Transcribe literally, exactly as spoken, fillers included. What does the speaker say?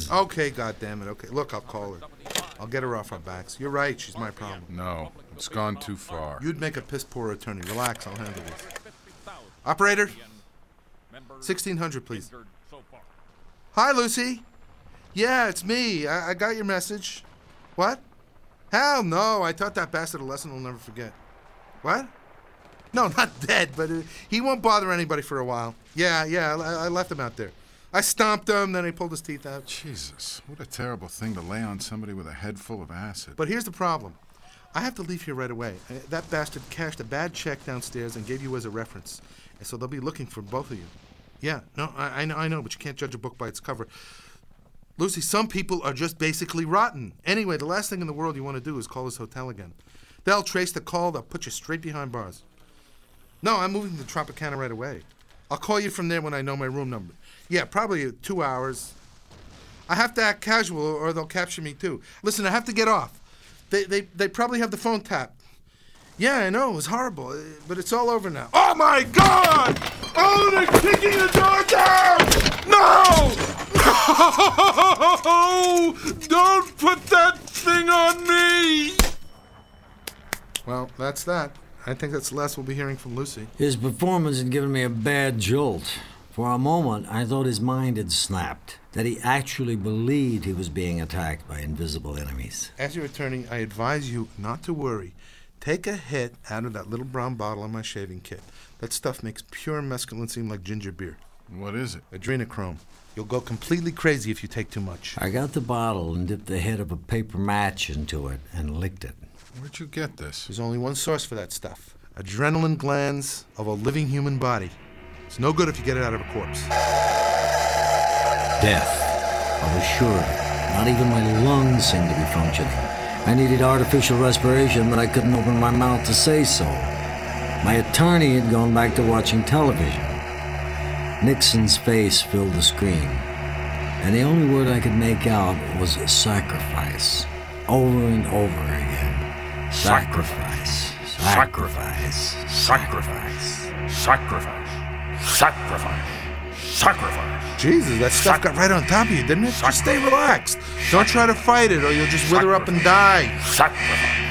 Please. Okay, goddammit. Okay, look, I'll call her. I'll get her off our backs. You're right, she's my problem. No, it's gone too far. You'd make a piss-poor attorney. Relax, I'll handle this. Operator, sixteen hundred, please. Hi, Lucy. Yeah, it's me. I, I got your message. What? Hell no, I taught that bastard a lesson he'll never forget. What? No, not dead, but uh, he won't bother anybody for a while. Yeah, yeah, I, I left him out there. I stomped him, then he pulled his teeth out. Jesus, what a terrible thing to lay on somebody with a head full of acid. But here's the problem. I have to leave here right away. Uh, that bastard cashed a bad check downstairs and gave you as a reference. And so they'll be looking for both of you. Yeah, no, I, I know, I know, but you can't judge a book by its cover. Lucy, some people are just basically rotten. Anyway, the last thing in the world you want to do is call this hotel again. They'll trace the call, they'll put you straight behind bars. No, I'm moving to Tropicana right away. I'll call you from there when I know my room number. Yeah, probably two hours. I have to act casual or they'll capture me too. Listen, I have to get off. They they they probably have the phone tapped. Yeah, I know, it was horrible, but it's all over now. Oh my God! Oh, they're kicking the door down! No! No! Don't put that thing on me! Well, that's that. I think that's the last we'll be hearing from Lucy. His performance had given me a bad jolt. For a moment, I thought his mind had snapped, that he actually believed he was being attacked by invisible enemies. As your attorney, I advise you not to worry. Take a hit out of that little brown bottle in my shaving kit. That stuff makes pure mescaline seem like ginger beer. What is it? Adrenochrome. You'll go completely crazy if you take too much. I got the bottle and dipped the head of a paper match into it and licked it. Where'd you get this? There's only one source for that stuff. Adrenaline glands of a living human body. It's no good if you get it out of a corpse. Death. I was sure. Not even my lungs seemed to be functioning. I needed artificial respiration, but I couldn't open my mouth to say so. My attorney had gone back to watching television. Nixon's face filled the screen, and the only word I could make out was sacrifice, over and over again. Sacrifice, sacrifice, sacrifice, sacrifice, sacrifice, sacrifice. Jesus, that stuff got right on top of you, didn't it? Just stay relaxed. Don't try to fight it, or you'll just wither up and die. Sacrifice.